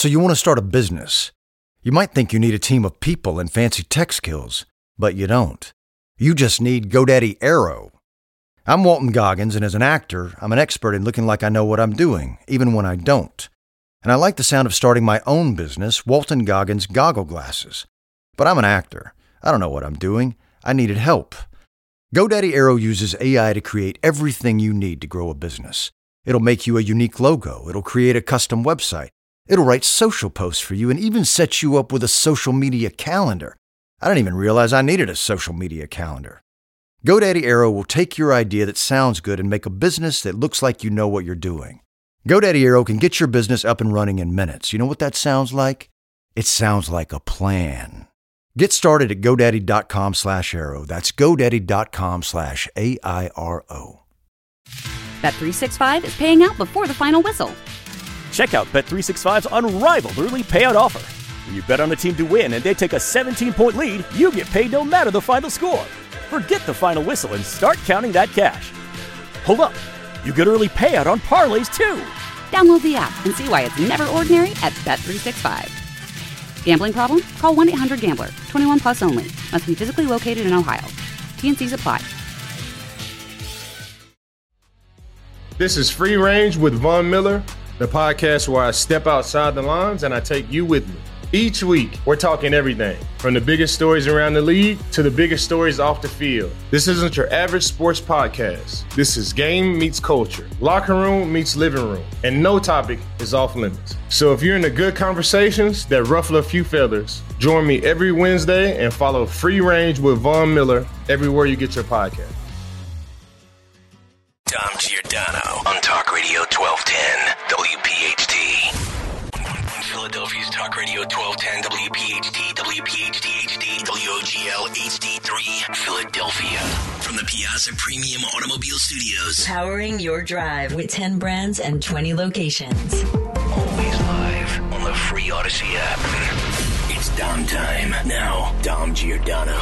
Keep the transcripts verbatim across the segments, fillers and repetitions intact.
So you want to start a business. You might think you need a team of people and fancy tech skills, but you don't. You just need GoDaddy Aero. I'm Walton Goggins, and as an actor, I'm an expert in looking like I know what I'm doing, even when I don't. And I like the sound of starting my own business, Walton Goggins Goggle Glasses. But I'm an actor. I don't know what I'm doing. I needed help. GoDaddy Aero uses A I to create everything you need to grow a business. It'll make you a unique logo. It'll create a custom website. It'll write social posts for you and even set you up with a social media calendar. I didn't even realize I needed a social media calendar. GoDaddy Aero will take your idea that sounds good and make a business that looks like you know what you're doing. GoDaddy Aero can get your business up and running in minutes. You know what that sounds like? It sounds like a plan. Get started at GoDaddy.com slash Aero. That's GoDaddy.com slash A I R O. Bet three sixty-five is paying out before the final whistle. Check out Bet three sixty-five's unrivaled early payout offer. When you bet on a team to win and they take a seventeen-point lead, you get paid no matter the final score. Forget the final whistle and start counting that cash. Hold up. You get early payout on parlays, too. Download the app and see why it's never ordinary at Bet three sixty-five. Gambling problem? Call one eight hundred gambler. twenty-one plus only. Must be physically located in Ohio. T N Cs apply. This is Free Range with Von Miller, the podcast where I step outside the lines and I take you with me. Each week, we're talking everything from the biggest stories around the league to the biggest stories off the field. This isn't your average sports podcast. This is game meets culture, locker room meets living room, and no topic is off limits. So if you're into good conversations that ruffle a few feathers, join me every Wednesday and follow Free Range with Von Miller everywhere you get your podcast. Dom Giordano on Talk Radio twelve ten W P H T. Philadelphia's Talk Radio twelve ten W P H T, W P H T H D, W O G L H D three, Philadelphia. From the Piazza Premium Automobile Studios. Powering your drive with ten brands and twenty locations. Always live on the free Odyssey app. It's Dom time. Now, Dom Giordano.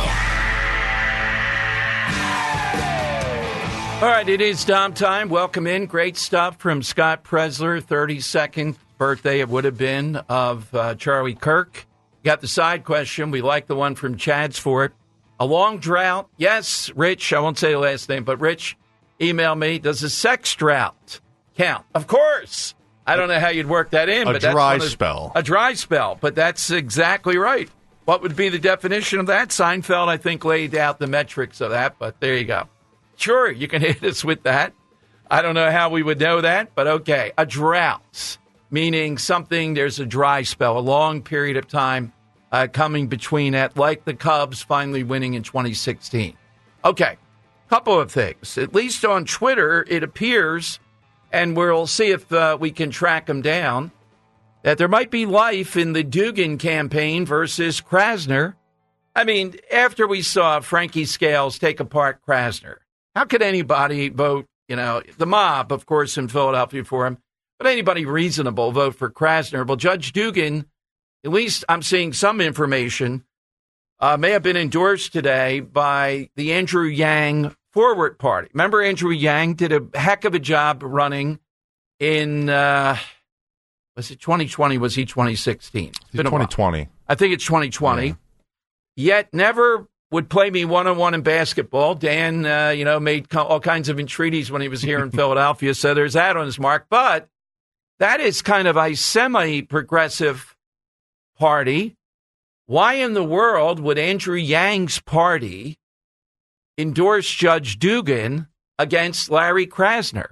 All right, it is Dom time. Welcome in. Great stuff from Scott Presler, thirty-second birthday it would have been of uh, Charlie Kirk. Got the side question. We like the one from Chad's for it. A long drought. Yes, Rich, I won't say the last name, but Rich, email me. Does a sex drought count? Of course. I don't know how you'd work that in. A but dry that's spell. A dry spell, but that's exactly right. What would be the definition of that? Seinfeld, I think, laid out the metrics of that, but there you go. Sure, you can hit us with that. I don't know how we would know that, but okay. A drought, meaning something, there's a dry spell, a long period of time uh, coming between that, like the Cubs finally winning in twenty sixteen. Okay, couple of things. At least on Twitter, it appears, and we'll see if uh, we can track them down, that there might be life in the Dugan campaign versus Krasner. I mean, after we saw Frankie Scales take apart Krasner, how could anybody vote, you know, the mob, of course, in Philadelphia for him, but anybody reasonable vote for Krasner? Well, Judge Dugan, at least I'm seeing some information, uh, may have been endorsed today by the Andrew Yang Forward Party. Remember, Andrew Yang did a heck of a job running in, uh, was it twenty twenty? Was he twenty sixteen? It's been twenty twenty. I think it's twenty twenty. Yeah. Yet never would play me one-on-one in basketball. Dan, uh, you know, made co- all kinds of entreaties when he was here in Philadelphia, so there's that on his mark. But that is kind of a semi-progressive party. Why in the world would Andrew Yang's party endorse Judge Dugan against Larry Krasner?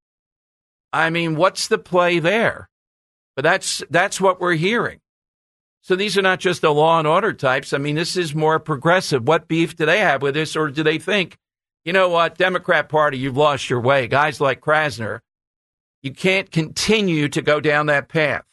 I mean, what's the play there? But that's that's what we're hearing. So these are not just the law and order types. I mean, this is more progressive. What beef do they have with this? Or do they think, you know what, Democrat Party, you've lost your way. Guys like Krasner, you can't continue to go down that path.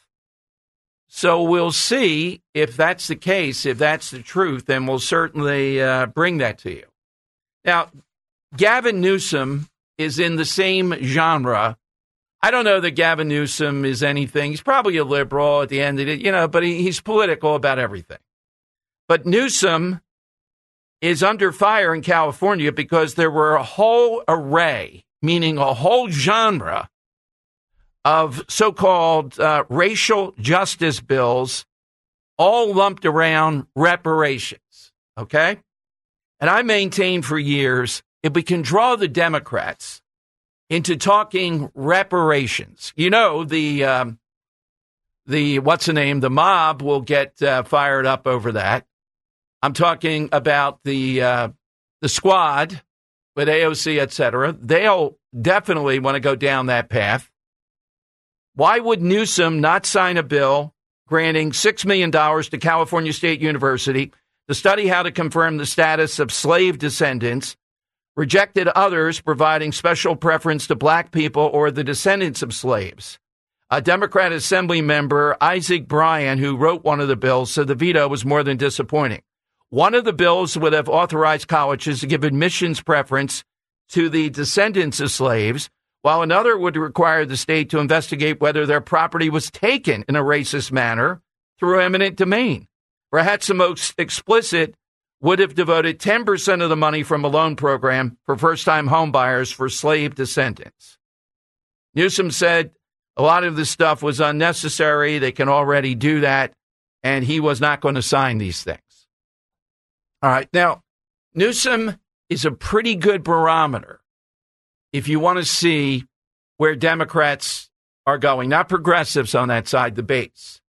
So we'll see if that's the case, if that's the truth, and we'll certainly uh, bring that to you. Now, Gavin Newsom is in the same genre. I don't know that Gavin Newsom is anything. He's probably a liberal at the end of it, you know, but he, he's political about everything. But Newsom is under fire in California because there were a whole array, meaning a whole genre of so-called uh, racial justice bills, all lumped around reparations, okay? And I maintained for years, if we can draw the Democrats into talking reparations, you know, the, um, the what's the name, the mob will get uh, fired up over that. I'm talking about the uh, the squad with A O C, et cetera. They'll definitely want to go down that path. Why would Newsom not sign a bill granting six million dollars to California State University to study how to confirm the status of slave descendants, rejected others providing special preference to black people or the descendants of slaves? A Democrat Assembly member, Isaac Bryan, who wrote one of the bills, said the veto was more than disappointing. One of the bills would have authorized colleges to give admissions preference to the descendants of slaves, while another would require the state to investigate whether their property was taken in a racist manner through eminent domain. Perhaps the most explicit would have devoted ten percent of the money from a loan program for first-time homebuyers for slave descendants. Newsom said a lot of this stuff was unnecessary. They can already do that, and he was not going to sign these things. All right. Now, Newsom is a pretty good barometer if you want to see where Democrats are going, not progressives on that side, the base.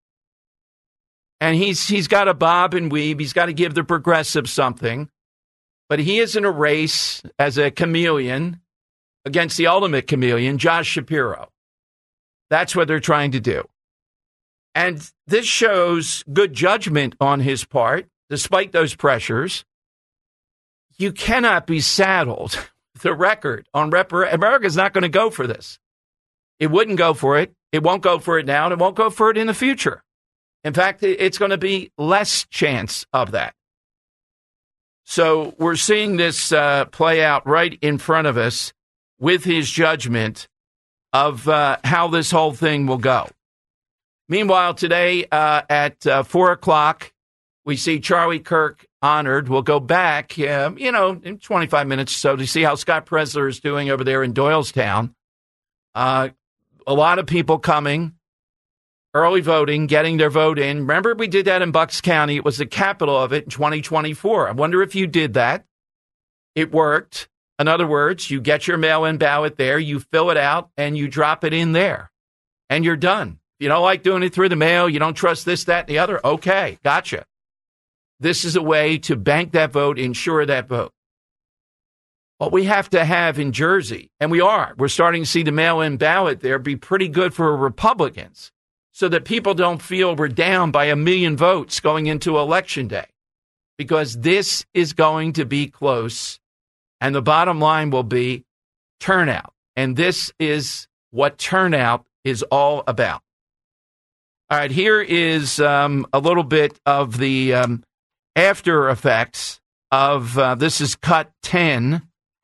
And he's he's got to bob and weave. He's got to give the progressives something. But he is in a race as a chameleon against the ultimate chameleon, Josh Shapiro. That's what they're trying to do. And this shows good judgment on his part. Despite those pressures, you cannot be saddled with a record on repar- America's not going to go for this. It wouldn't go for it. It won't go for it now, and it won't go for it in the future. In fact, it's going to be less chance of that. So we're seeing this uh, play out right in front of us with his judgment of uh, how this whole thing will go. Meanwhile, today uh, at uh, four o'clock, we see Charlie Kirk honored. We'll go back, uh, you know, in twenty-five minutes or so to see how Scott Presler is doing over there in Doylestown. Uh, a lot of people coming, early voting, getting their vote in. Remember, we did that in Bucks County. It was the capital of it in twenty twenty-four. I wonder if you did that. It worked. In other words, you get your mail-in ballot there, you fill it out, and you drop it in there, and you're done. If you don't like doing it through the mail, you don't trust this, that, and the other, okay, gotcha. This is a way to bank that vote, ensure that vote. What we have to have in Jersey, and we are, we're starting to see the mail-in ballot there be pretty good for Republicans so that people don't feel we're down by a million votes going into Election Day, because this is going to be close, and the bottom line will be turnout. And this is what turnout is all about. All right, here is um, a little bit of the um, after effects of uh, this is cut ten.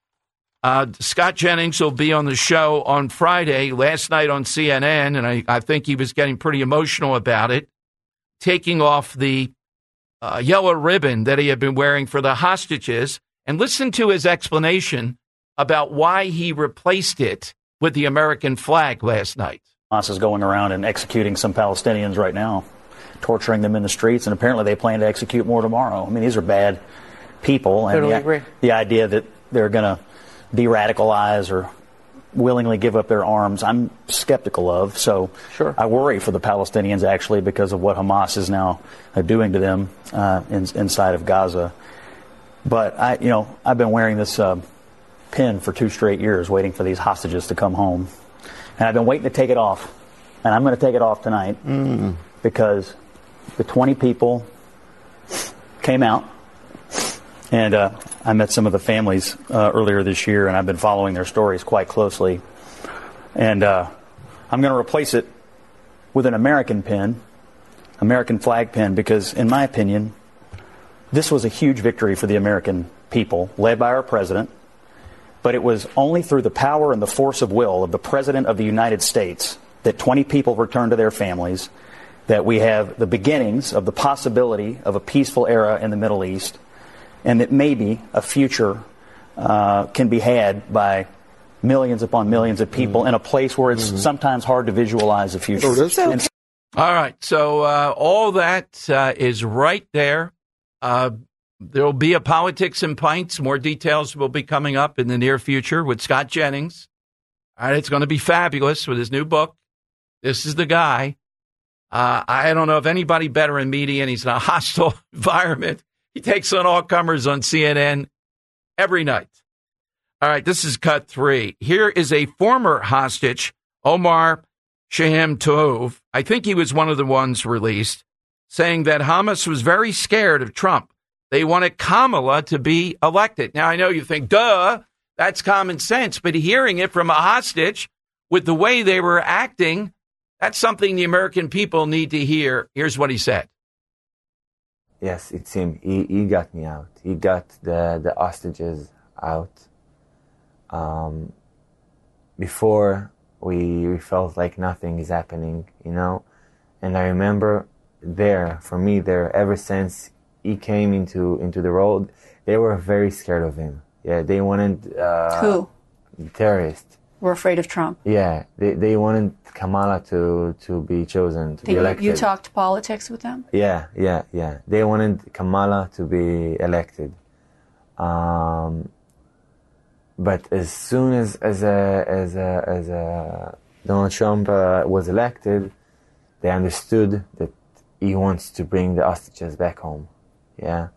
Uh, Scott Jennings will be on the show on Friday, last night on C N N, and I, I think he was getting pretty emotional about it, taking off the uh, yellow ribbon that he had been wearing for the hostages. And listen to his explanation about why he replaced it with the American flag last night. Hamas is going around and executing some Palestinians right now, torturing them in the streets, and apparently they plan to execute more tomorrow. I mean, these are bad people. And totally the, agree. The idea that they're going to de-radicalize or willingly give up their arms, I'm skeptical of. So sure. I worry for the Palestinians, actually, because of what Hamas is now uh, doing to them uh, in, inside of Gaza. But, I, you know, I've been wearing this uh, pin for two straight years, waiting for these hostages to come home. And I've been waiting to take it off. And I'm going to take it off tonight mm. because the twenty people came out. And uh, I met some of the families uh, earlier this year, and I've been following their stories quite closely. And uh, I'm going to replace it with an American pin, American flag pin, because, in my opinion, this was a huge victory for the American people, led by our president. But it was only through the power and the force of will of the President of the United States that twenty people returned to their families, that we have the beginnings of the possibility of a peaceful era in the Middle East, and that maybe a future uh, can be had by millions upon millions of people mm-hmm. in a place where it's mm-hmm. sometimes hard to visualize the future. Oh, so, and, all right. So uh, all that uh, is right there. Uh, there will be a Politics and Pints. More details will be coming up in the near future with Scott Jennings. All right. It's going to be fabulous with his new book. This is the guy. Uh, I don't know of anybody better in media, and he's in a hostile environment. He takes on all comers on C N N every night. All right, this is cut three. Here is a former hostage, Omar Shahem Tov. I think he was one of the ones released, saying that Hamas was very scared of Trump. They wanted Kamala to be elected. Now, I know you think, duh, that's common sense, but hearing it from a hostage with the way they were acting, that's something the American people need to hear. Here's what he said. Yes, it's him. He, he got me out. He got the, the hostages out. Um, before, we, we felt like nothing is happening, you know? And I remember there, for me there, ever since he came into, into the road, they were very scared of him. Yeah, they wanted... Uh, Who? Terrorists. We're afraid of Trump. Yeah, they they wanted Kamala to, to be chosen, to they, be elected. You talked politics with them? Yeah, yeah, yeah. They wanted Kamala to be elected. Um, but as soon as as a, as a, as a Donald Trump uh, was elected, they understood that he wants to bring the hostages back home. Yeah.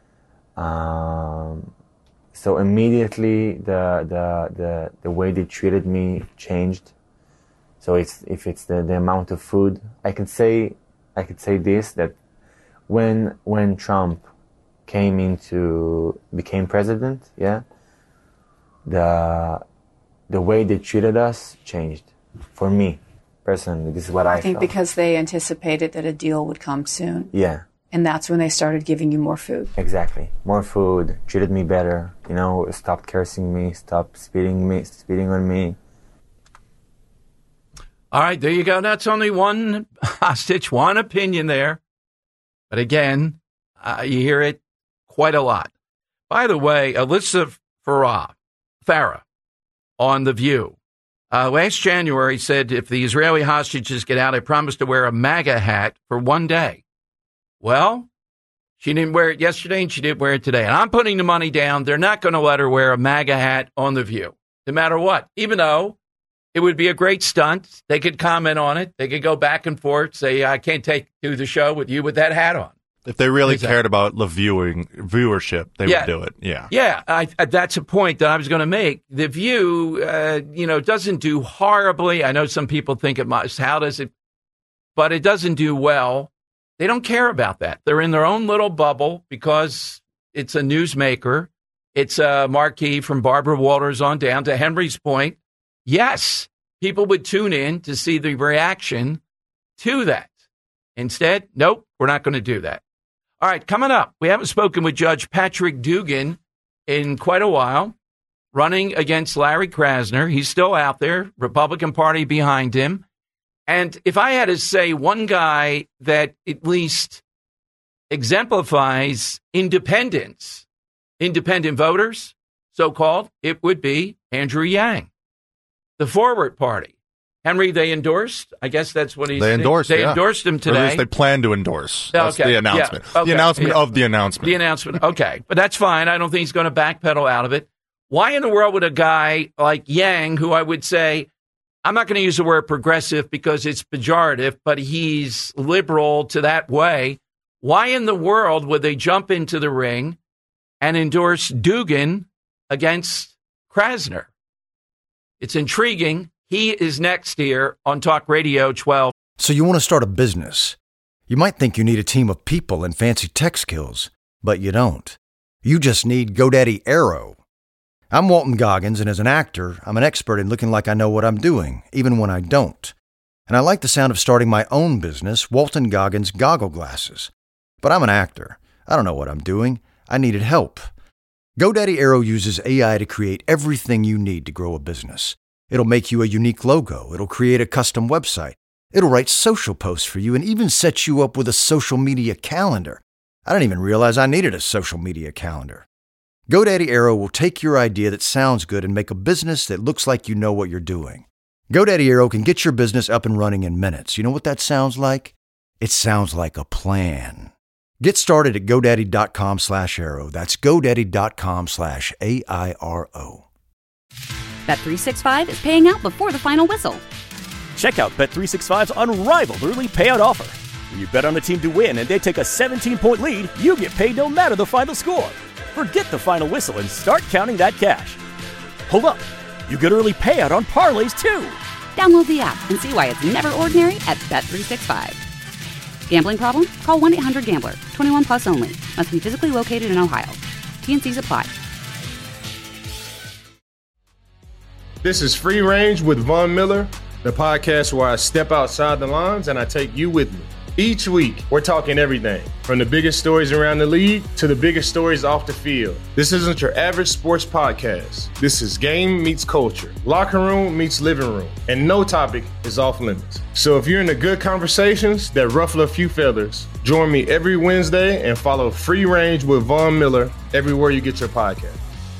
Um, So immediately the, the the the way they treated me changed. So it's if it's the, the amount of food, I could say I could say this, that when when Trump came into became president, yeah, the the way they treated us changed for me personally. This is what I, I think felt. Because they anticipated that a deal would come soon. Yeah. And that's when they started giving you more food. Exactly. More food, treated me better, you know, stopped cursing me, stopped spitting me, spitting on me. All right, there you go. That's only one hostage, one opinion there. But again, uh, you hear it quite a lot. By the way, Alyssa Farah, Farah on The View, uh, last January said, if the Israeli hostages get out, I promise to wear a MAGA hat for one day. Well, she didn't wear it yesterday and she didn't wear it today. And I'm putting the money down. They're not going to let her wear a MAGA hat on The View, no matter what. Even though it would be a great stunt. They could comment on it. They could go back and forth, say, I can't take do the show with you with that hat on. If they really exactly. cared about the viewing viewership, they yeah. would do it. Yeah. Yeah, I, I, that's a point that I was going to make. The View, uh, you know, doesn't do horribly. I know some people think it must. How does it? But it doesn't do well. They don't care about that. They're in their own little bubble because it's a newsmaker. It's a marquee from Barbara Walters on down. To Henry's point, yes, people would tune in to see the reaction to that. Instead, nope, we're not going to do that. All right, coming up, we haven't spoken with Judge Patrick Dugan in quite a while, running against Larry Krasner. He's still out there, Republican Party behind him. And if I had to say one guy that at least exemplifies independence, independent voters, so-called, it would be Andrew Yang, the Forward Party. Henry, they endorsed. I guess that's what he's. They endorsed. They yeah. endorsed him today. Or at least they plan to endorse. That's okay. the announcement. Yeah. Okay. The announcement yeah. of the announcement. The announcement. Okay, but that's fine. I don't think he's going to backpedal out of it. Why in the world would a guy like Yang, who I would say, I'm not going to use the word progressive because it's pejorative, but he's liberal to that way. Why in the world would they jump into the ring and endorse Dugan against Krasner? It's intriguing. He is next here on Talk Radio twelve. So you want to start a business. You might think you need a team of people and fancy tech skills, but you don't. You just need GoDaddy Aero. I'm Walton Goggins, and as an actor, I'm an expert in looking like I know what I'm doing, even when I don't. And I like the sound of starting my own business, Walton Goggins Goggle Glasses. But I'm an actor. I don't know what I'm doing. I needed help. GoDaddy Aero uses A I to create everything you need to grow a business. It'll make you a unique logo. It'll create a custom website. It'll write social posts for you and even set you up with a social media calendar. I didn't even realize I needed a social media calendar. GoDaddy Aero will take your idea that sounds good and make a business that looks like you know what you're doing. GoDaddy Aero can get your business up and running in minutes. You know what that sounds like? It sounds like a plan. Get started at GoDaddy.com slash Aero. That's GoDaddy.com slash A I R O. Bet three sixty-five is paying out before the final whistle. Check out Bet three sixty-five's unrivaled early payout offer. When you bet on the team to win and they take a seventeen-point lead, you get paid no matter the final score. Forget the final whistle and start counting that cash. Hold up. You get early payout on parlays, too. Download the app and see why it's never ordinary at Bet three sixty-five. Gambling problem? Call one eight hundred gambler. twenty-one plus only. Must be physically located in Ohio. T N Cs apply. This is Free Range with Von Miller, the podcast where I step outside the lines and I take you with me. Each week, we're talking everything from the biggest stories around the league to the biggest stories off the field. This isn't your average sports podcast. This is game meets culture, locker room meets living room, and no topic is off limits. So if you're into good conversations that ruffle a few feathers, join me every Wednesday and follow Free Range with Von Miller everywhere you get your podcast.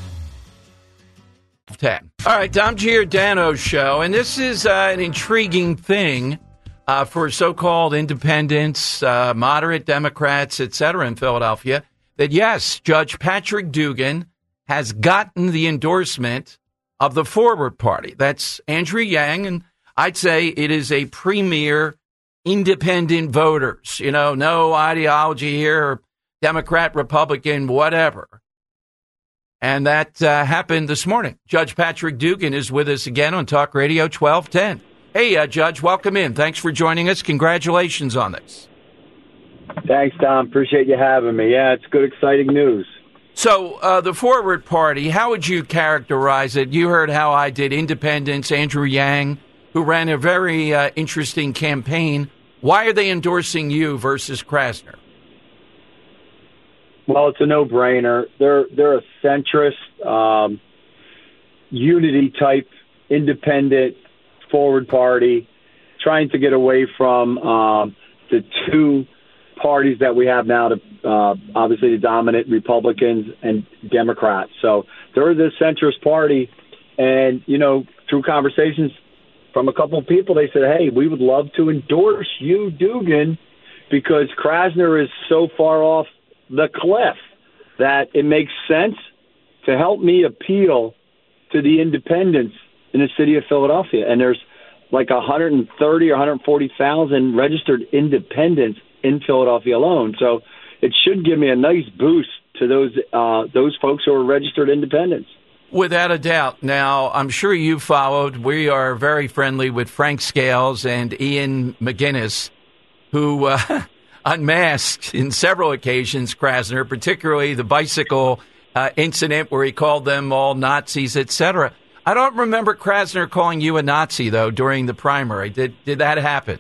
ten. All right, Dom Giordano's show, and this is uh, an intriguing thing uh, for so-called independents, uh, moderate Democrats, et cetera, in Philadelphia, that yes, Judge Patrick Dugan has gotten the endorsement of the Forward Party. That's Andrew Yang, and I'd say it is a premier independent voters. You know, no ideology here, Democrat, Republican, whatever. And that uh, happened this morning. Judge Patrick Dugan is with us again on Talk Radio twelve ten. Hey, uh, Judge, welcome in. Thanks for joining us. Congratulations on this. Thanks, Tom. Appreciate you having me. Yeah, it's good, exciting news. So uh, the Forward Party, how would you characterize it? You heard how I did independents, Andrew Yang, who ran a very uh, interesting campaign. Why are they endorsing you versus Krasner? Well, it's a no-brainer. They're they're a centrist, um, unity-type, independent forward party, trying to get away from um, the two parties that we have now, to uh, obviously the dominant Republicans and Democrats. So they're the centrist party, and, you know, through conversations from a couple of people, they said, hey, we would love to endorse you, Dugan, because Krasner is so far off the cliff that it makes sense to help me appeal to the independents in the city of Philadelphia. And there's like one hundred thirty or one hundred forty thousand registered independents in Philadelphia alone. So it should give me a nice boost to those uh, those folks who are registered independents. Without a doubt. Now, I'm sure you followed. We are very friendly with Frank Scales and Ian McGinnis, who uh, unmasked in several occasions Krasner, particularly the bicycle uh, incident where he called them all Nazis, et cetera. I don't remember Krasner calling you a Nazi, though, during the primary. Did did that happen?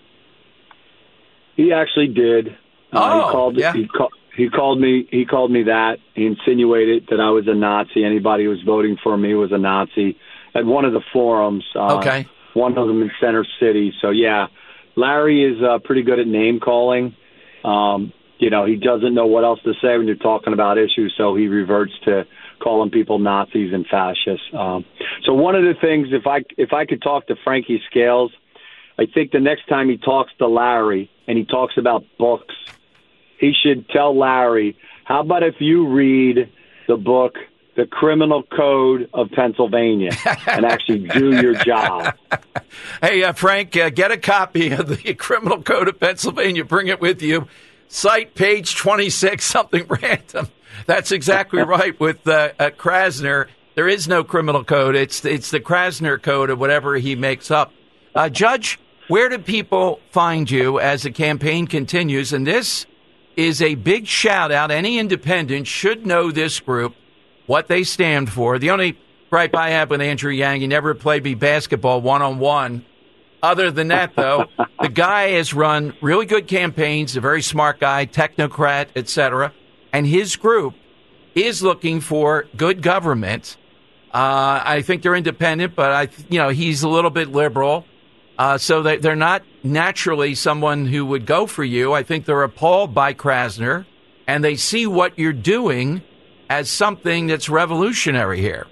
He actually did. Oh, uh, he called, yeah. He, call, he called me. He called me that. He insinuated that I was a Nazi. Anybody who was voting for me was a Nazi. At one of the forums. Uh, okay. One of them in Center City. So yeah, Larry is uh, pretty good at name calling. Um, you know, he doesn't know what else to say when you're talking about issues, so he reverts to calling people Nazis and fascists. Um, so one of the things, if I if I could talk to Frankie Scales, I think the next time he talks to Larry and he talks about books, he should tell Larry, how about if you read the book, The Criminal Code of Pennsylvania, and actually do your job. Hey, uh, Frank, uh, get a copy of the Criminal Code of Pennsylvania. Bring it with you. Cite page twenty-six, something random. That's exactly right with uh, uh, Krasner. There is no criminal code. It's it's the Krasner code or whatever he makes up. Uh, Judge, where do people find you as the campaign continues? And this is a big shout out. Any independent should know this group, what they stand for. The only gripe I have with Andrew Yang, he never played me basketball one-on-one. Other than that, though, the guy has run really good campaigns, a very smart guy, technocrat, et cetera, and his group is looking for good government. Uh, I think they're independent, but I, you know, he's a little bit liberal, uh, so they, they're not naturally someone who would go for you. I think they're appalled by Krasner, and they see what you're doing as something that's revolutionary here.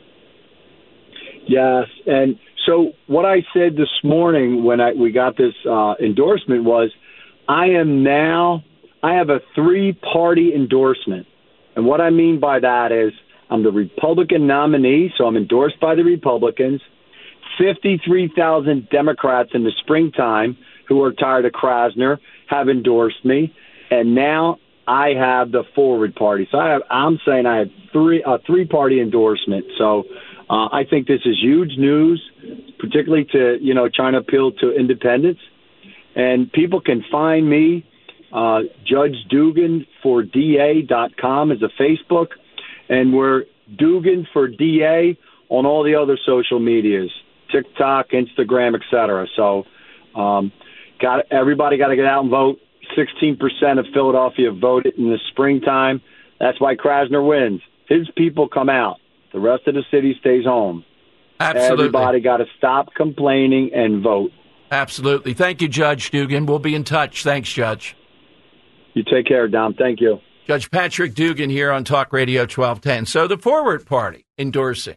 Yes, and so what I said this morning when I, we got this uh, endorsement was, I am now, I have a three-party endorsement. And what I mean by that is I'm the Republican nominee, so I'm endorsed by the Republicans. fifty-three thousand Democrats in the springtime who are tired of Krasner have endorsed me. And now I have the Forward Party. So I have, I'm saying I have three a three-party endorsement. So uh, I think this is huge news, particularly to, you know, trying to appeal to independents. And people can find me, uh, Judge Dugan for D A dot com is a Facebook, and we're Dugan for D A on all the other social medias, TikTok, Instagram, et cetera. So um, got everybody got to get out and vote. sixteen percent of Philadelphia voted in the springtime. That's why Krasner wins. His people come out. The rest of the city stays home. Absolutely. Everybody got to stop complaining and vote. Absolutely. Thank you, Judge Dugan. We'll be in touch. Thanks, Judge. You take care, Dom. Thank you. Judge Patrick Dugan here on Talk Radio twelve ten. So the Forward Party endorsing.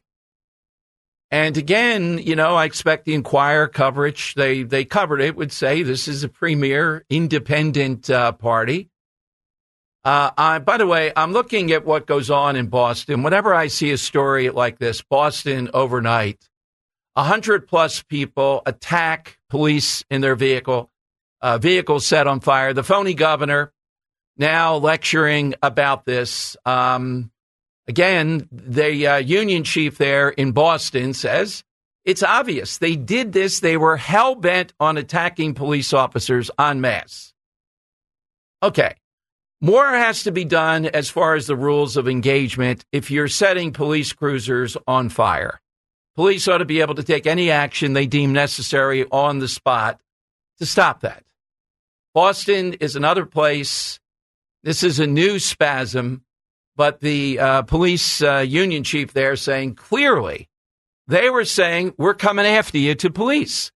And again, you know, I expect the Inquirer coverage. They they covered it, would say this is a premier independent uh, party. Uh, I, by the way, I'm looking at what goes on in Boston. Whenever I see a story like this, Boston overnight, one hundred plus people attack police in their vehicle, uh, vehicle set on fire. The phony governor now lecturing about this. Um, again, the uh, union chief there in Boston says it's obvious. They did this. They were hell-bent on attacking police officers en masse. Okay. More has to be done as far as the rules of engagement if you're setting police cruisers on fire. Police ought to be able to take any action they deem necessary on the spot to stop that. Boston is another place. This is a new spasm, but the uh, police uh, union chief there saying clearly, they were saying, we're coming after you to police.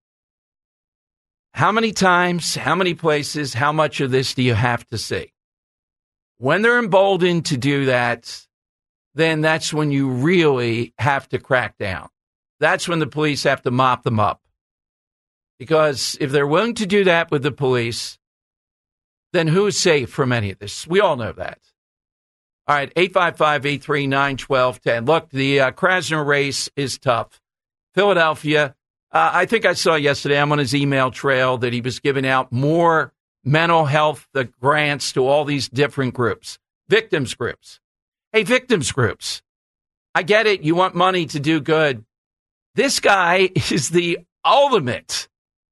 How many times, how many places, how much of this do you have to see? When they're emboldened to do that, then that's when you really have to crack down. That's when the police have to mop them up. Because if they're willing to do that with the police, then who is safe from any of this? We all know that. All right, eight five five, eight three nine, one two one zero. Look, the uh, Krasner race is tough. Philadelphia, uh, I think I saw yesterday, I'm on his email trail, that he was giving out more mental health the grants to all these different groups, victims groups. Hey, victims groups, I get it. You want money to do good. This guy is the ultimate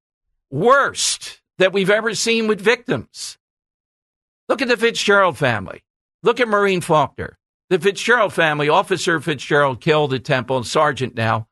worst that we've ever seen with victims. Look at the Fitzgerald family. Look at Maureen Faulkner. The Fitzgerald family, Officer Fitzgerald killed at Temple, sergeant now.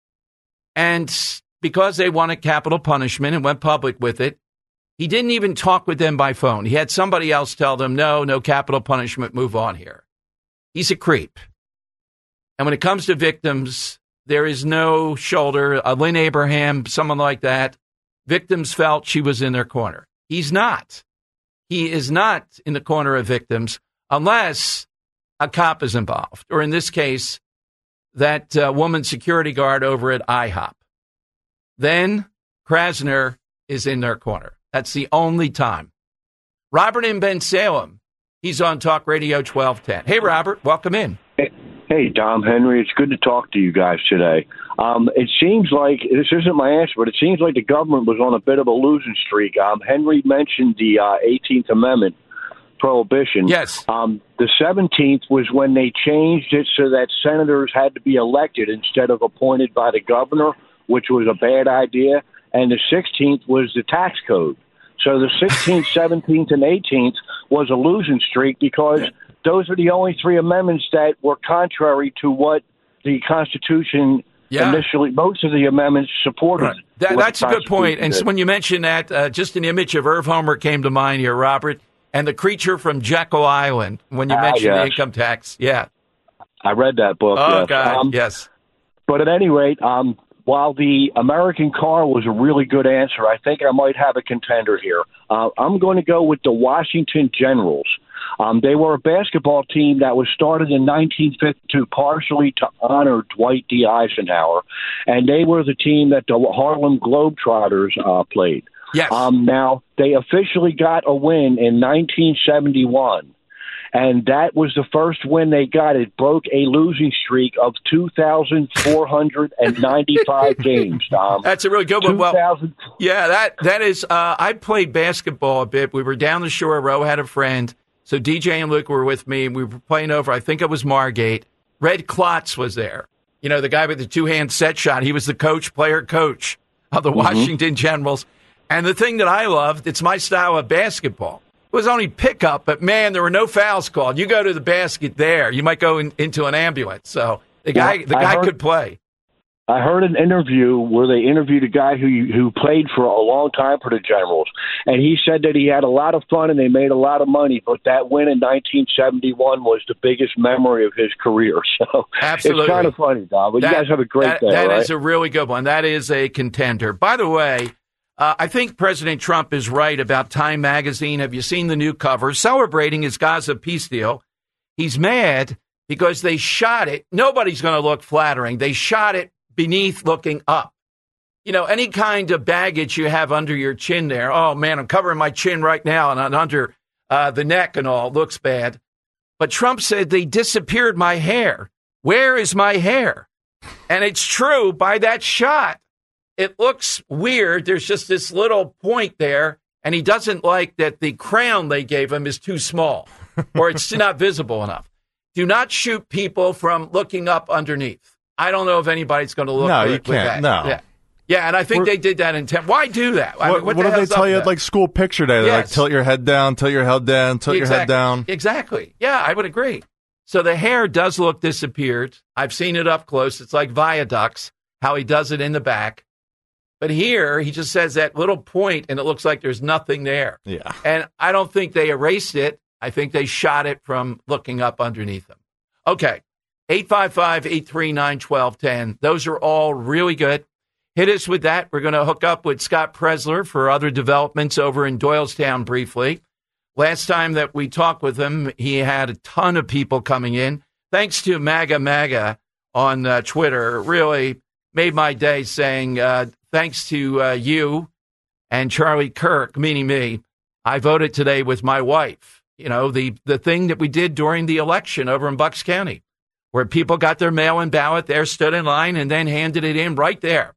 And because they wanted capital punishment and went public with it, he didn't even talk with them by phone. He had somebody else tell them, no, no capital punishment, move on here. He's a creep. And when it comes to victims, there is no shoulder. Uh, Lynn Abraham, someone like that, victims felt she was in their corner. He's not. He is not in the corner of victims unless a cop is involved. Or in this case, that uh, woman security guard over at IHOP. Then Krasner is in their corner. That's the only time. Robert in Bensalem. He's on Talk Radio twelve ten. Hey, Robert, welcome in. Hey, Dom Henry. It's good to talk to you guys today. Um, it seems like, this isn't my answer, but it seems like the government was on a bit of a losing streak. Um, Henry mentioned the uh, eighteenth Amendment prohibition. Yes. Um, the seventeenth was when they changed it so that senators had to be elected instead of appointed by the governor, which was a bad idea. And the sixteenth was the tax code. So the sixteenth, seventeenth, and eighteenth was a losing streak because those are the only three amendments that were contrary to what the Constitution yeah. initially, most of the amendments supported. Right. That, that's a good point. And so when you mention that, uh, just an image of Irv Homer came to mind here, Robert, and the creature from Jekyll Island when you ah, mentioned yes. the income tax. Yeah. I read that book. Oh, yes. God, um, yes. But at any rate, um, while the American car was a really good answer, I think I might have a contender here. Uh, I'm going to go with the Washington Generals. Um, they were a basketball team that was started in nineteen fifty-two partially to honor Dwight D. Eisenhower, and they were the team that the Harlem Globetrotters uh, played. Yes. Um, now, they officially got a win in nineteen seventy-one. And that was the first win they got. It broke a losing streak of two thousand four hundred ninety-five games, Tom. That's a really good one. Well, yeah, that that is. Uh, I played basketball a bit. We were down the shore. Roe had a friend. So D J and Luke were with me. We were playing over, I think it was Margate. Red Klotz was there. You know, the guy with the two-hand set shot. He was the coach, player coach of the mm-hmm. Washington Generals. And the thing that I loved, it's my style of basketball. It was only pickup, but, man, there were no fouls called. You go to the basket there, you might go in, into an ambulance. So the guy yeah, the guy heard, could play. I heard an interview where they interviewed a guy who who played for a long time for the Generals, and he said that he had a lot of fun and they made a lot of money, but that win in nineteen seventy-one was the biggest memory of his career. So Absolutely. It's kind of funny, Don, but that, you guys have a great that, day, That right? is a really good one. That is a contender. By the way, Uh, I think President Trump is right about Time Magazine. Have you seen the new cover? Celebrating his Gaza peace deal. He's mad because they shot it. Nobody's going to look flattering. They shot it beneath looking up. You know, any kind of baggage you have under your chin there. Oh, man, I'm covering my chin right now and under uh, the neck and all. It looks bad. But Trump said they disappeared my hair. Where is my hair? And it's true by that shot. It looks weird. There's just this little point there, and he doesn't like that the crown they gave him is too small or it's not visible enough. Do not shoot people from looking up underneath. I don't know if anybody's going to look no, with, you can't. with that. No. Yeah. yeah, and I think We're, they did that intent. Why do that? I what mean, what, what the do they tell you that? at like school picture day? They Yes. like tilt your head down, tilt your head down, tilt exactly. your head down. Exactly. Yeah, I would agree. So the hair does look disappeared. I've seen it up close. It's like viaducts, how he does it in the back. But here, he just says that little point, and it looks like there's nothing there. Yeah. And I don't think they erased it. I think they shot it from looking up underneath them. Okay. eight five five, eight three nine, one two one zero. Those are all really good. Hit us with that. We're going to hook up with Scott Presler for other developments over in Doylestown briefly. Last time that we talked with him, he had a ton of people coming in. Thanks to MAGA MAGA on uh, Twitter. Really made my day saying, uh, thanks to uh, you and Charlie Kirk, meaning me, I voted today with my wife. You know, the, the thing that we did during the election over in Bucks County, where people got their mail-in ballot there, stood in line, and then handed it in right there.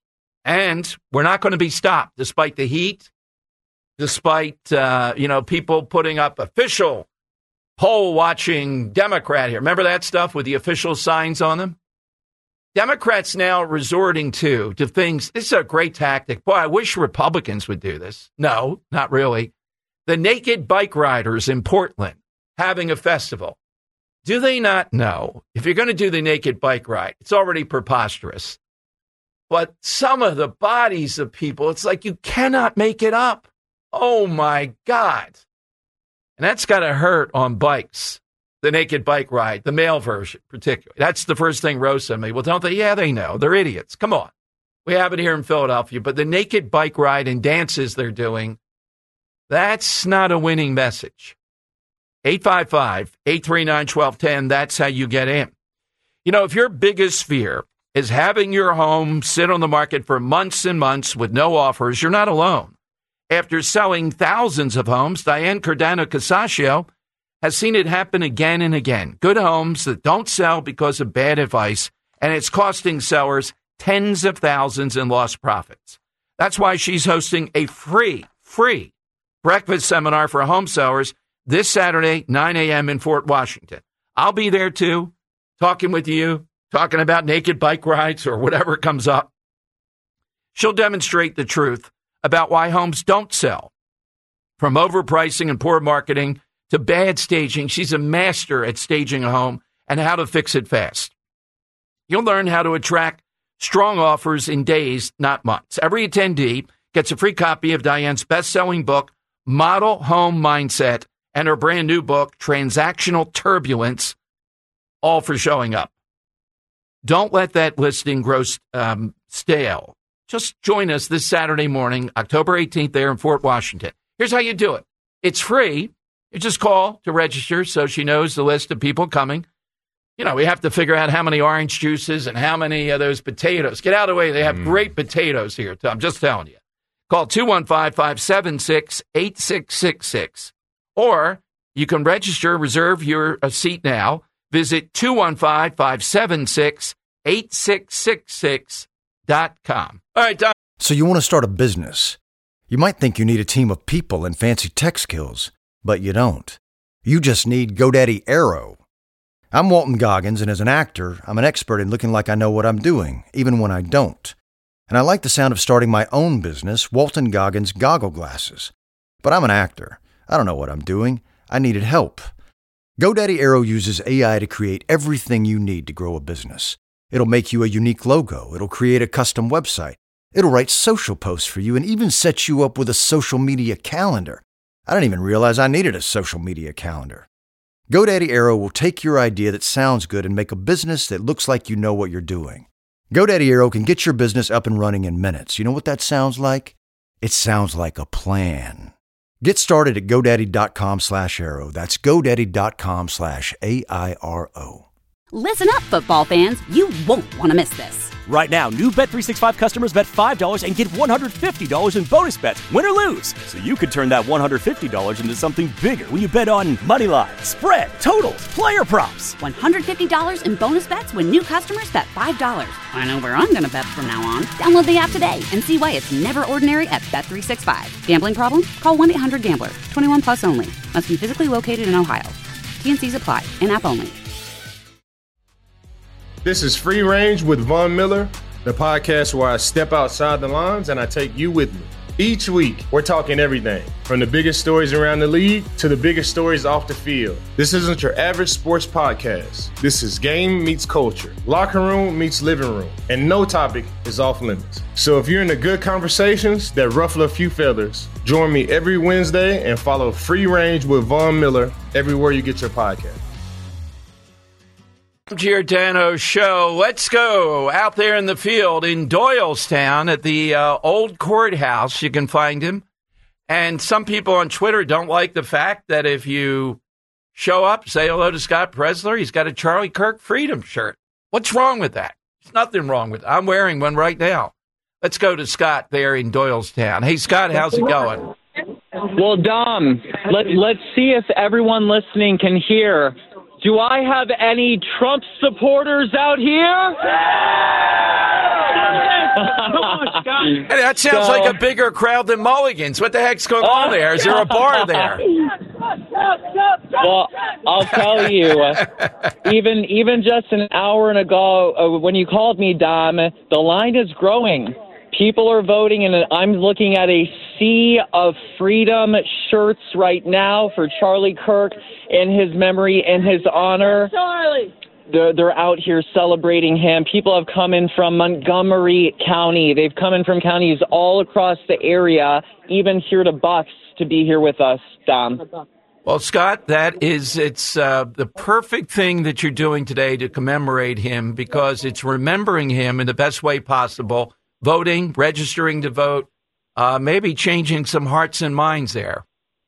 And we're not going to be stopped, despite the heat, despite, uh, you know, people putting up official poll-watching Democrat here. Remember that stuff with the official signs on them? Democrats now resorting to, to things, this is a great tactic. Boy, I wish Republicans would do this. No, not really. The naked bike riders in Portland having a festival. Do they not know? If you're going to do the naked bike ride, it's already preposterous. But some of the bodies of people, it's like you cannot make it up. Oh, my God. And that's got to hurt on bikes. The naked bike ride, the male version particularly. That's the first thing Rose said to me. Well, don't they? Yeah, they know. They're idiots. Come on. We have it here in Philadelphia. But the naked bike ride and dances they're doing, that's not a winning message. eight five five, eight three nine, one two one zero. That's how you get in. You know, if your biggest fear is having your home sit on the market for months and months with no offers, you're not alone. After selling thousands of homes, Diane Cardano-Casaccio has seen it happen again and again. Good homes that don't sell because of bad advice, and it's costing sellers tens of thousands in lost profits. That's why she's hosting a free, free breakfast seminar for home sellers this Saturday, nine a.m. in Fort Washington. I'll be there too, talking with you, talking about naked bike rides or whatever comes up. She'll demonstrate the truth about why homes don't sell. From overpricing and poor marketing to bad staging, she's a master at staging a home and how to fix it fast. You'll learn how to attract strong offers in days, not months. Every attendee gets a free copy of Diane's best-selling book, Model Home Mindset, and her brand new book, Transactional Turbulence, all for showing up. Don't let that listing grow um, stale. Just join us this Saturday morning, October eighteenth, there in Fort Washington. Here's how you do it. It's free. You just call to register so she knows the list of people coming. You know, we have to figure out how many orange juices and how many of those potatoes. Get out of the way. They have mm. great potatoes here. I'm just telling you. Call two one five, five seven six, eight six six six. Or you can register, reserve your a seat now. Visit two one five, five seven six, eight six six six dot com. All right, Don. So you want to start a business. You might think you need a team of people and fancy tech skills, but you don't. You just need GoDaddy Aero. I'm Walton Goggins, and as an actor, I'm an expert in looking like I know what I'm doing, even when I don't. And I like the sound of starting my own business, Walton Goggins Goggle Glasses. But I'm an actor. I don't know what I'm doing. I needed help. GoDaddy Aero uses A I to create everything you need to grow a business. It'll make you a unique logo. It'll create a custom website. It'll write social posts for you and even set you up with a social media calendar. I didn't even realize I needed a social media calendar. GoDaddy Aero will take your idea that sounds good and make a business that looks like you know what you're doing. GoDaddy Aero can get your business up and running in minutes. You know what that sounds like? It sounds like a plan. Get started at GoDaddy.com slash Aero. That's GoDaddy.com slash A I R O. Listen up, football fans. You won't want to miss this. Right now, new Bet three sixty-five customers bet five dollars and get one hundred fifty dollars in bonus bets, win or lose. So you could turn that one hundred fifty dollars into something bigger when you bet on money line, spread, totals, player props. one hundred fifty dollars in bonus bets when new customers bet five dollars. I know where I'm going to bet from now on. Download the app today and see why it's never ordinary at Bet three sixty-five. Gambling problem? Call one eight hundred gambler. twenty-one plus only. Must be physically located in Ohio. T and C's apply. In-app only. This is Free Range with Von Miller, the podcast where I step outside the lines and I take you with me. Each week, we're talking everything from the biggest stories around the league to the biggest stories off the field. This isn't your average sports podcast. This is game meets culture, locker room meets living room, and no topic is off limits. So if you're into good conversations that ruffle a few feathers, join me every Wednesday and follow Free Range with Von Miller everywhere you get your podcast. Giordano Show. Let's go out there in the field in Doylestown at the uh, old courthouse. You can find him. And some people on Twitter don't like the fact that if you show up, say hello to Scott Presler, he's got a Charlie Kirk Freedom shirt. What's wrong with that? There's nothing wrong with it. I'm wearing one right now. Let's go to Scott there in Doylestown. Hey, Scott, how's it going? Well, Dom, let, let's see if everyone listening can hear. Do I have any Trump supporters out here? Hey, that sounds so, like a bigger crowd than Mulligan's. What the heck's going on there? Is there a bar there? Well, I'll tell you, uh, even even just an hour ago, uh, when you called me, Dom, the line is growing. People are voting, and I'm looking at a sea of freedom shirts right now for Charlie Kirk in his memory, in his honor. Charlie! They're, they're out here celebrating him. People have come in from Montgomery County. They've come in from counties all across the area, even here to Bucks, to be here with us, Dom. Well, Scott, that is, it's uh, the perfect thing that you're doing today to commemorate him, because it's remembering him in the best way possible. Voting, registering to vote, uh, maybe changing some hearts and minds there.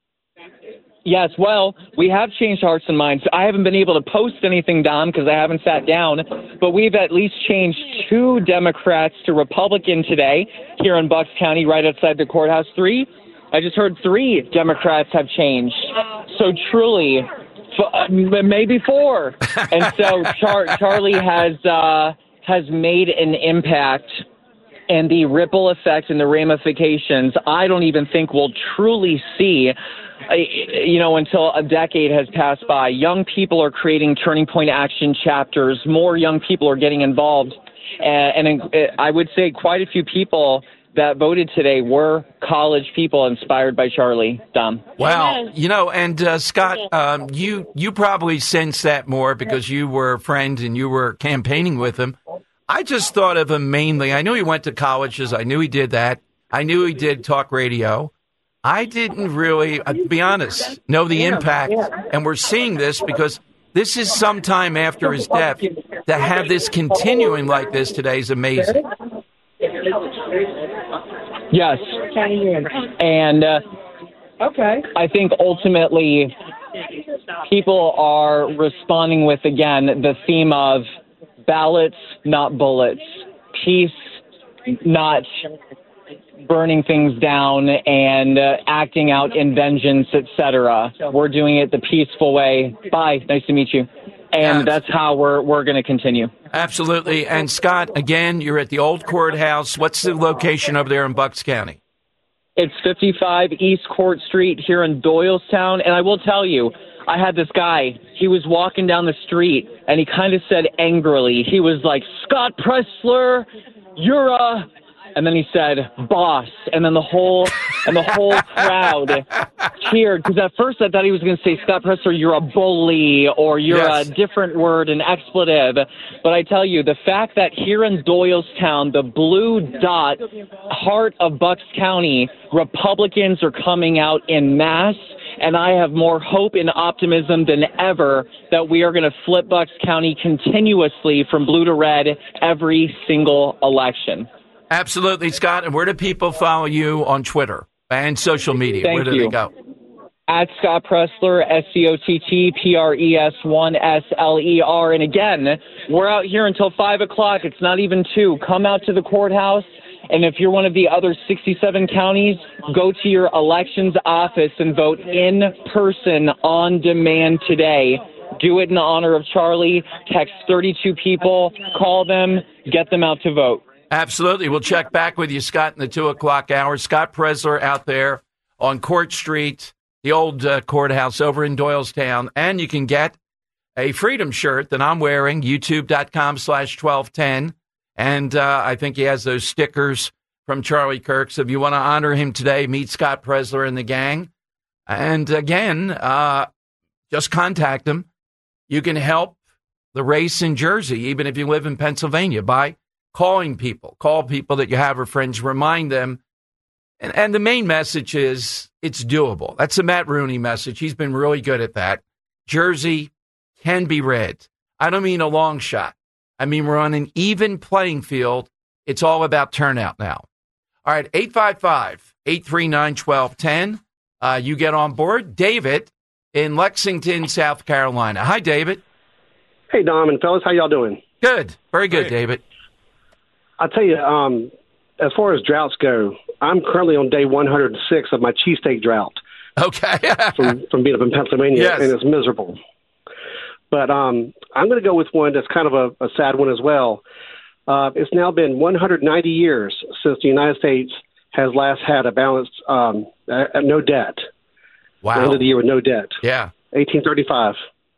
Yes, well, we have changed hearts and minds. I haven't been able to post anything, Dom, because I haven't sat down, but we've at least changed two Democrats to Republican today here in Bucks County, right outside the courthouse. Three, I just heard three Democrats have changed. So truly, f- maybe four. And so Char- Charlie has uh, has made an impact. And the ripple effect and the ramifications, I don't even think we'll truly see, you know, until a decade has passed by. Young people are creating turning point action chapters. More young people are getting involved. And, and I would say quite a few people that voted today were college people inspired by Charlie, Dom. Wow. You know, and uh, Scott, um, you, you probably sense that more because you were a friend and you were campaigning with him. I just thought of him mainly. I knew he went to colleges. I knew he did that. I knew he did talk radio. I didn't really, uh, to be honest, know the impact. And we're seeing this because this is sometime after his death. To have this continuing like this today is amazing. Yes. And uh, okay. I think ultimately people are responding with, again, the theme of ballots, not bullets, peace, not burning things down and uh, acting out in vengeance, et cetera. We're doing it the peaceful way. Bye. Nice to meet you. And that's how we're we're going to continue. Absolutely. And Scott, again, you're at the old courthouse. What's the location over there in Bucks County? It's fifty-five East Court Street here in Doylestown. And I will tell you, I had this guy. He was walking down the street, and he kind of said angrily, he was like, Scott Presler, you're a... And then he said, boss. And then the whole and the whole crowd cheered. Because at first I thought he was going to say, Scott Presler, you're a bully, or you're yes. a different word, an expletive. But I tell you, the fact that here in Doylestown, the blue dot, heart of Bucks County, Republicans are coming out en masse. And I have more hope and optimism than ever that we are going to flip Bucks County continuously from blue to red every single election. Absolutely, Scott. And where do people follow you on Twitter and social media? Thank where do you. they go? At Scott Presler, S C O T T P R E S one S L E R. And again, we're out here until five o'clock. It's not even two. Come out to the courthouse. And if you're one of the other sixty-seven counties, go to your elections office and vote in person on demand today. Do it in honor of Charlie. Text thirty-two people, call them, get them out to vote. Absolutely. We'll check back with you, Scott, in the two o'clock hour. Scott Presler out there on Court Street, the old uh, courthouse over in Doylestown. And you can get a Freedom shirt that I'm wearing, youtube.com slash 1210. And uh, I think he has those stickers from Charlie Kirk. So if you want to honor him today, meet Scott Presler and the gang. And again, uh, just contact him. You can help the race in Jersey, even if you live in Pennsylvania, by calling people. Call people that you have or friends. Remind them. And, and the main message is it's doable. That's the Matt Rooney message. He's been really good at that. Jersey can be red. I don't mean a long shot. I mean, we're on an even playing field. It's all about turnout now. All right, eight five five, eight three nine, one two one zero. Uh, you get on board. David in Lexington, South Carolina. Hi, David. Hey, Dom and fellas. How y'all doing? Good. Very good, hey. David. I'll tell you, um, as far as droughts go, I'm currently on day one hundred six of my cheesesteak drought. Okay. from, from being up in Pennsylvania, yes. and it's miserable. But um, I'm going to go with one that's kind of a, a sad one as well. Uh, it's now been one hundred ninety years since the United States has last had a balanced um, uh, no debt. Wow. The end of the year with no debt. Yeah. eighteen thirty-five.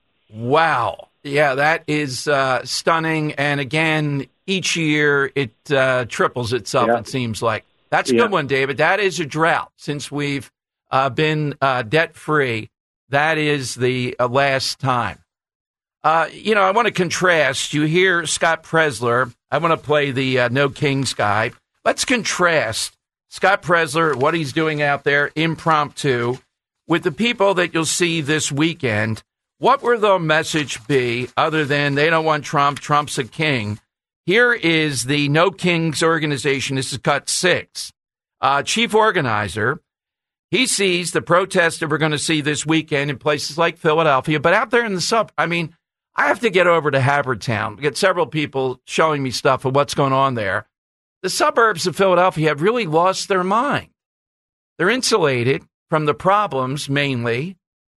Wow. Yeah, that is uh, stunning. And again, each year it uh, triples itself, yeah. it seems like. That's a yeah. good one, David. That is a drought. Since we've uh, been uh, debt-free, that is the uh, last time. Uh, you know, I want to contrast. You hear Scott Presler. I want to play the uh, No Kings guy. Let's contrast Scott Presler, what he's doing out there, impromptu, with the people that you'll see this weekend. What will their message be other than they don't want Trump, Trump's a king? Here is the No Kings organization. This is cut six. Uh, chief organizer. He sees the protests that we're going to see this weekend in places like Philadelphia, but out there in the sub, I mean, I have to get over to Havertown. Get several people showing me stuff of what's going on there. The suburbs of Philadelphia have really lost their mind. They're insulated from the problems, mainly.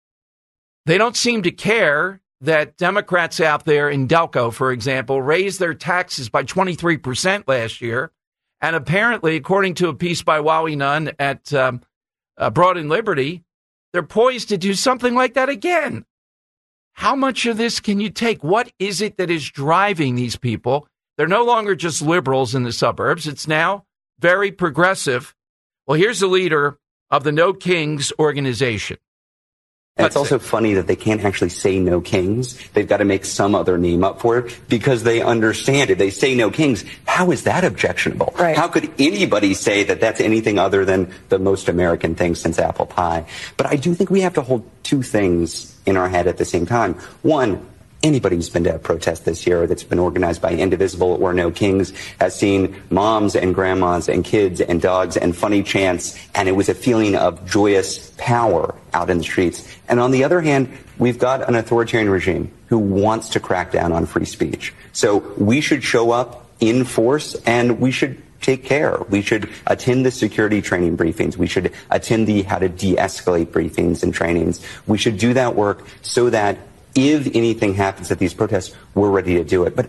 They don't seem to care that Democrats out there in Delco, for example, raised their taxes by twenty-three percent last year. And apparently, according to a piece by Wally Nunn at um, uh, Broad and Liberty, they're poised to do something like that again. How much of this can you take? What is it that is driving these people? They're no longer just liberals in the suburbs. It's now very progressive. Well, here's the leader of the No Kings organization. And it's also funny that they can't actually say No Kings. They've got to make some other name up for it because they understand it. They say No Kings. How is that objectionable? Right. How could anybody say that that's anything other than the most American thing since apple pie? But I do think we have to hold two things in our head at the same time. One, Anybody who's been to a protest this year that's been organized by Indivisible or No Kings has seen moms and grandmas and kids and dogs and funny chants, and it was a feeling of joyous power out in the streets. And on the other hand, we've got an authoritarian regime who wants to crack down on free speech. So we should show up in force, and we should take care. We should attend the security training briefings. We should attend the how to de-escalate briefings and trainings. We should do that work so that if anything happens at these protests, we're ready to do it. But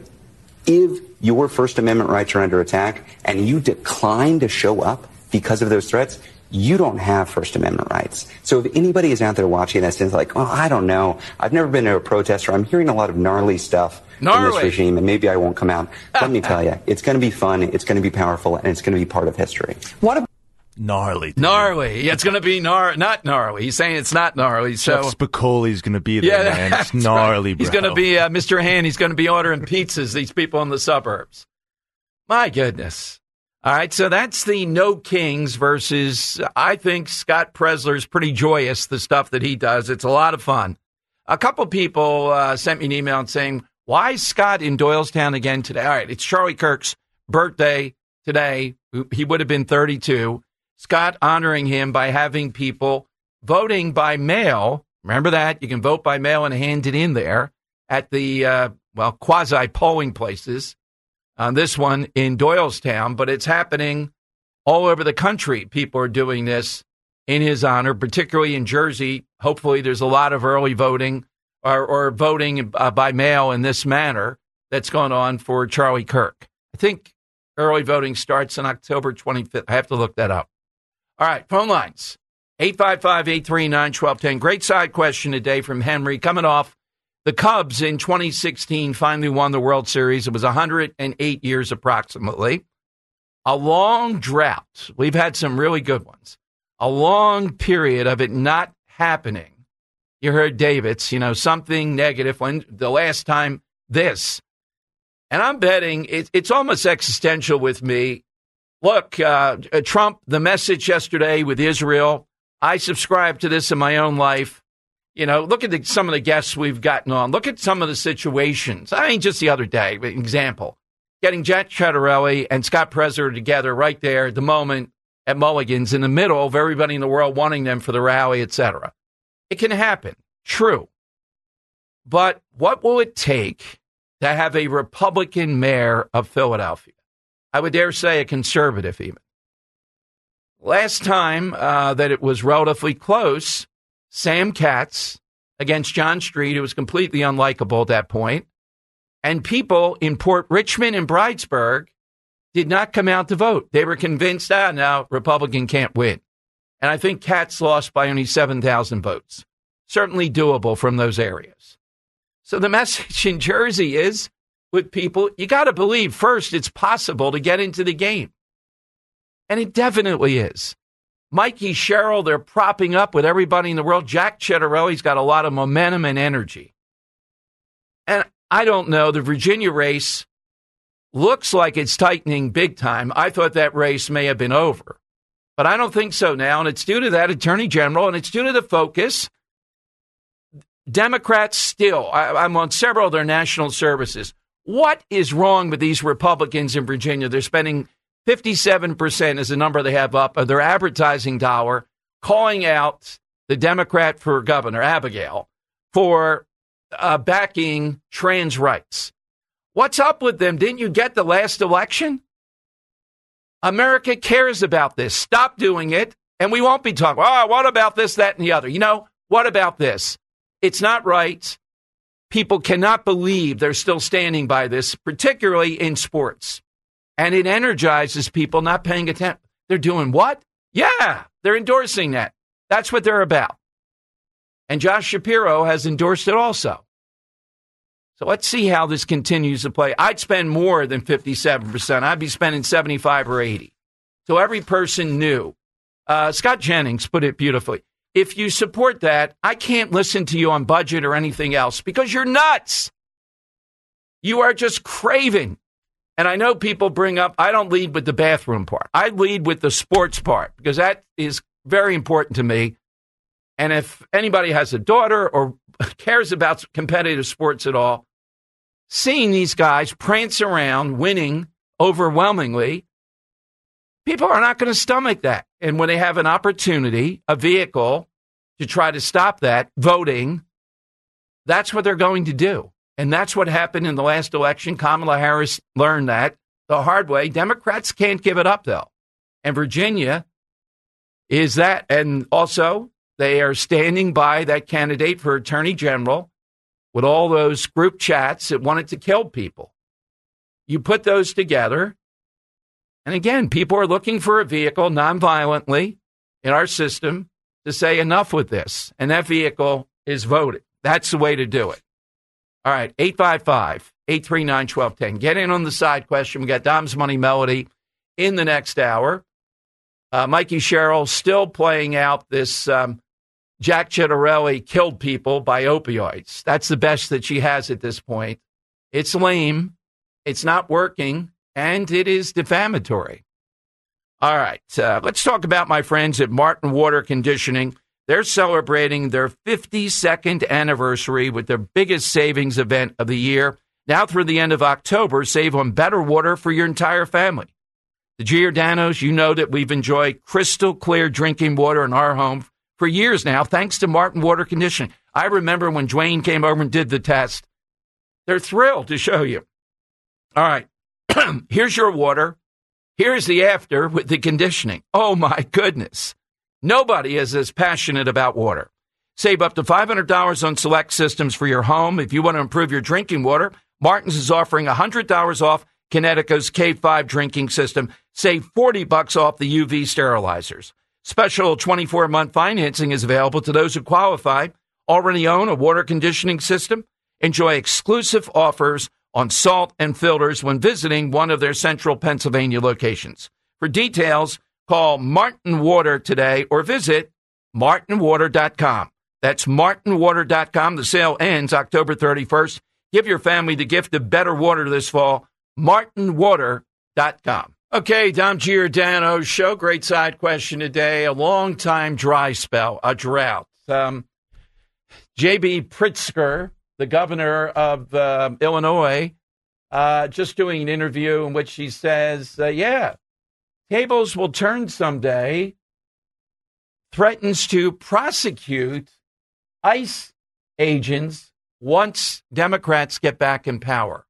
if your First Amendment rights are under attack and you decline to show up because of those threats, you don't have First Amendment rights. So if anybody is out there watching this and is like, oh, I don't know, I've never been to a protest, or I'm hearing a lot of gnarly stuff gnarly. in this regime, and maybe I won't come out. Let me tell you, it's going to be fun, it's going to be powerful, and it's going to be part of history. What about Gnarly. Dude. Gnarly. Yeah, it's going to be gnar- not gnarly. He's saying it's not gnarly. So Jeff Spicoli's going to be there, yeah, man. It's gnarly, right. bro. He's going to be uh, Mister Hand. He's going to be ordering pizzas, these people in the suburbs. My goodness. All right, so that's the No Kings versus, I think Scott Presler's pretty joyous, the stuff that he does. It's a lot of fun. A couple people uh, sent me an email saying, why is Scott in Doylestown again today? All right, it's Charlie Kirk's birthday today. He would have been thirty-two. Scott honoring him by having people voting by mail. Remember that? You can vote by mail and hand it in there at the, uh, well, quasi-polling places. On this one in Doylestown, but it's happening all over the country. People are doing this in his honor, particularly in Jersey. Hopefully there's a lot of early voting or, or voting uh, by mail in this manner that's going on for Charlie Kirk. I think early voting starts on October twenty-fifth. I have to look that up. All right, phone lines, eight five five, eight three nine, one two one zero. Great side question today from Henry. Coming off, the Cubs in twenty sixteen finally won the World Series. It was one hundred eight years approximately. A long drought. We've had some really good ones. A long period of it not happening. You heard David's, you know, something negative when the last time this. And I'm betting it, it's almost existential with me. Look, uh, Trump, the message yesterday with Israel, I subscribe to this in my own life. You know, look at the, some of the guests we've gotten on. Look at some of the situations. I mean, just the other day, for example, getting Jack Ciattarelli and Scott Presler together right there at the moment at Mulligan's in the middle of everybody in the world wanting them for the rally, et cetera. It can happen. True. But what will it take to have a Republican mayor of Philadelphia? I would dare say a conservative even. Last time uh, that it was relatively close, Sam Katz against John Street, who was completely unlikable at that point, and people in Port Richmond and Bridesburg did not come out to vote. They were convinced, ah, now Republican can't win. And I think Katz lost by only seven thousand votes. Certainly doable from those areas. So the message in Jersey is, with people, you got to believe, first, it's possible to get into the game. And it definitely is. Mikey Sherrill, they're propping up with everybody in the world. Jack Ciattarelli's got a lot of momentum and energy. And I don't know, the Virginia race looks like it's tightening big time. I thought that race may have been over. But I don't think so now, and it's due to that Attorney General, and it's due to the focus. Democrats still, I, I'm on several of their national services. What is wrong with these Republicans in Virginia? They're spending fifty-seven percent is the number they have up of their advertising dollar, calling out the Democrat for governor, Abigail, for uh, backing trans rights. What's up with them? Didn't you get the last election? America cares about this. Stop doing it, and we won't be talking, oh, what about this, that, and the other? You know, what about this? It's not right. People cannot believe they're still standing by this, particularly in sports. And it energizes people not paying attention. They're doing what? Yeah, they're endorsing that. That's what they're about. And Josh Shapiro has endorsed it also. So let's see how this continues to play. I'd spend more than fifty-seven percent. I'd be spending seventy-five or eighty. So every person knew. Uh, Scott Jennings put it beautifully. If you support that, I can't listen to you on budget or anything else because you're nuts. You are just craving. And I know people bring up, I don't lead with the bathroom part. I lead with the sports part because that is very important to me. And if anybody has a daughter or cares about competitive sports at all, seeing these guys prance around, winning overwhelmingly, people are not going to stomach that. And when they have an opportunity, a vehicle to try to stop that, voting, that's what they're going to do. And that's what happened in the last election. Kamala Harris learned that the hard way. Democrats can't give it up, though. And Virginia is that. And also, they are standing by that candidate for attorney general with all those group chats that wanted to kill people. You put those together. And again, people are looking for a vehicle nonviolently in our system to say enough with this. And that vehicle is voting. That's the way to do it. All right, eight five five, eight three nine, one two one zero. Get in on the side question. We got Dom's Money Melody in the next hour. Uh, Mikey Sherrill still playing out this um, Jack Ciattarelli killed people by opioids. That's the best that she has at this point. It's lame. It's not working. And it is defamatory. All right, uh, let's talk about my friends at Martin Water Conditioning. They're celebrating their fifty-second anniversary with their biggest savings event of the year. Now through the end of October, save on better water for your entire family. The Giordano's, you know that we've enjoyed crystal clear drinking water in our home for years now, thanks to Martin Water Conditioning. I remember when Dwayne came over and did the test. They're thrilled to show you. All right, here's your water. Here's the after with the conditioning. Oh, my goodness. Nobody is as passionate about water. Save up to five hundred dollars on select systems for your home. If you want to improve your drinking water, Martin's is offering one hundred dollars off Connecticut's K five drinking system. Save forty bucks off the U V sterilizers. Special twenty-four month financing is available to those who qualify. Already own a water conditioning system? Enjoy exclusive offers on salt and filters when visiting one of their central Pennsylvania locations. For details, call Martin Water today or visit martin water dot com. That's martin water dot com. The sale ends October thirty-first. Give your family the gift of better water this fall. martin water dot com. Okay, Dom Giordano's show. Great side question today. A long-time dry spell, a drought. Um, J B Pritzker, the governor of uh, Illinois, uh, just doing an interview in which he says, uh, yeah, tables will turn someday, threatens to prosecute ICE agents once Democrats get back in power.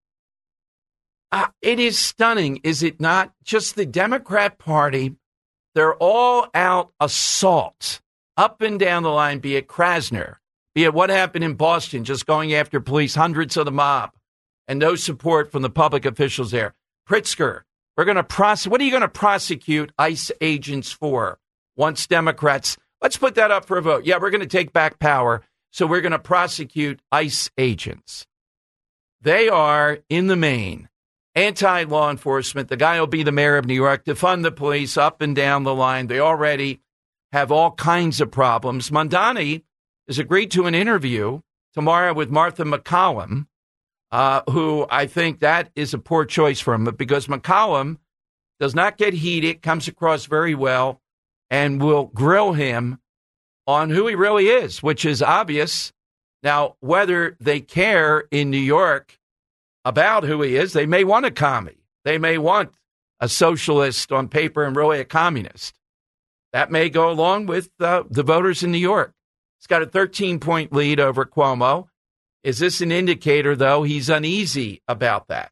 Uh, it is stunning, is it not? Just the Democrat Party, they're all out assault up and down the line, be it Krasner, be it what happened in Boston, just going after police, hundreds of the mob, and no support from the public officials there. Pritzker, we're going to prosecute. What are you going to prosecute ICE agents for once Democrats? Let's put that up for a vote. Yeah, we're going to take back power, so we're going to prosecute ICE agents. They are, in the main, anti-law enforcement. The guy will be the mayor of New York, defund the police up and down the line. They already have all kinds of problems. Mondani has agreed to an interview tomorrow with Martha McCallum, uh, who I think that is a poor choice for him because McCallum does not get heated, comes across very well, and will grill him on who he really is, which is obvious. Now, whether they care in New York about who he is, they may want a commie. They may want a socialist on paper and really a communist. That may go along with uh, the voters in New York. He's got a thirteen-point lead over Cuomo. Is this an indicator, though, he's uneasy about that?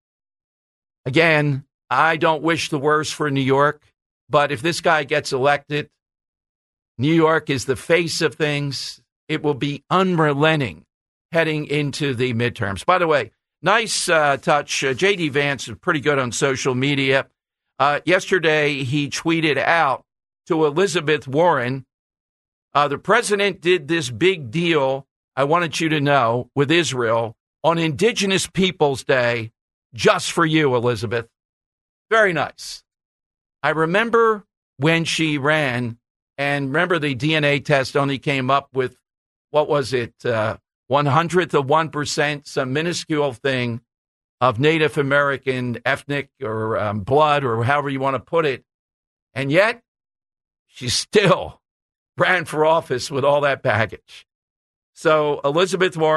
Again, I don't wish the worst for New York, but if this guy gets elected, New York is the face of things. It will be unrelenting heading into the midterms. By the way, nice uh, touch. Uh, J D. Vance is pretty good on social media. Uh, yesterday, he tweeted out to Elizabeth Warren, uh, the president did this big deal, I wanted you to know, with Israel on Indigenous Peoples Day, just for you, Elizabeth. Very nice. I remember when she ran, and remember the D N A test only came up with, what was it, uh, one hundredth of one percent, some minuscule thing of Native American ethnic or um, blood or however you want to put it. And yet, she still ran for office with all that baggage. So Elizabeth Warren,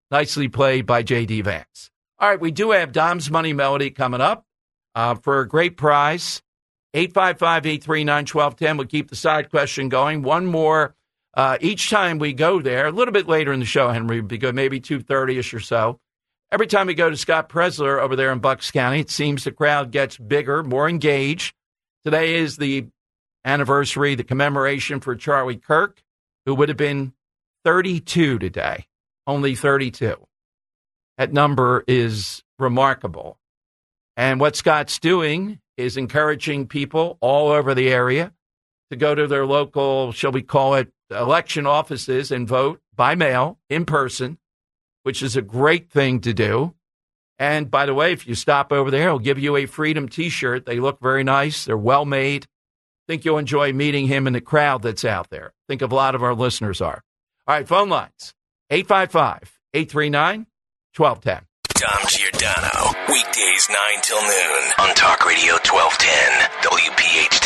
Nicely played by J D. Vance. All right, we do have Dom's Money Melody coming up uh, for a great prize. eight five five, eight three nine, one two one zero. We'll keep the side question going. One more uh, each time we go there. A little bit later in the show, Henry, would be good, maybe two thirty-ish or so. Every time we go to Scott Presler over there in Bucks County, it seems the crowd gets bigger, more engaged. Today is the anniversary, the commemoration for Charlie Kirk, who would have been thirty-two today, only thirty-two. That number is remarkable. And what Scott's doing is encouraging people all over the area to go to their local, shall we call it, election offices and vote by mail, in person, which is a great thing to do. And by the way, if you stop over there, he'll give you a Freedom T-shirt. They look very nice. They're well made. Think you'll enjoy meeting him in the crowd that's out there. Think a lot of our listeners are. All right, phone lines, eight five five, eight three nine, one two one zero. Dom Giordano, weekdays nine till noon on Talk Radio twelve ten W P H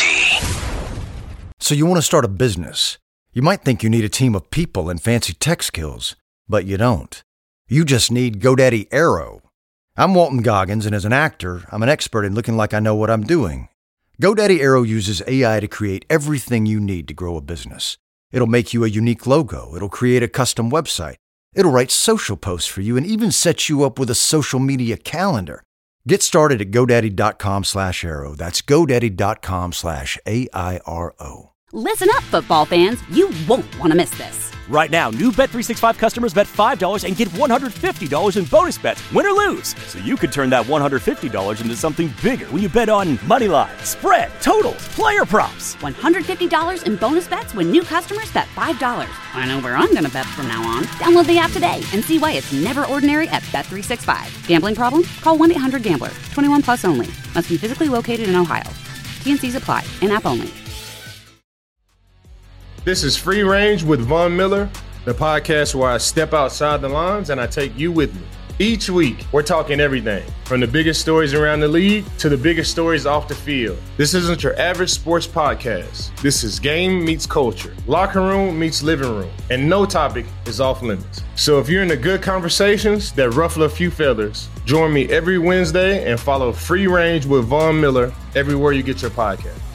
T. So you want to start a business. You might think you need a team of people and fancy tech skills, but you don't. You just need GoDaddy Aero. I'm Walton Goggins, and as an actor, I'm an expert in looking like I know what I'm doing. GoDaddy Aero uses A I to create everything you need to grow a business. It'll make you a unique logo. It'll create a custom website. It'll write social posts for you and even set you up with a social media calendar. Get started at GoDaddy.com slash Aero. That's GoDaddy.com slash A I R O. Listen up, football fans. You won't want to miss this. Right now, new Bet three sixty-five customers bet five dollars and get one hundred fifty dollars in bonus bets, win or lose. So you could turn that one hundred fifty dollars into something bigger when you bet on money line, spread, totals, player props. one hundred fifty dollars in bonus bets when new customers bet five dollars. I know where I'm going to bet from now on. Download the app today and see why it's never ordinary at Bet three sixty-five. Gambling problem? Call one eight hundred gambler. twenty-one plus only. Must be physically located in Ohio. T and C's apply. In-app only. This is Free Range with Von Miller, the podcast where I step outside the lines and I take you with me. Each week, we're talking everything from the biggest stories around the league to the biggest stories off the field. This isn't your average sports podcast. This is game meets culture, locker room meets living room, and no topic is off limits. So if you're into good conversations that ruffle a few feathers, join me every Wednesday and follow Free Range with Von Miller everywhere you get your podcast.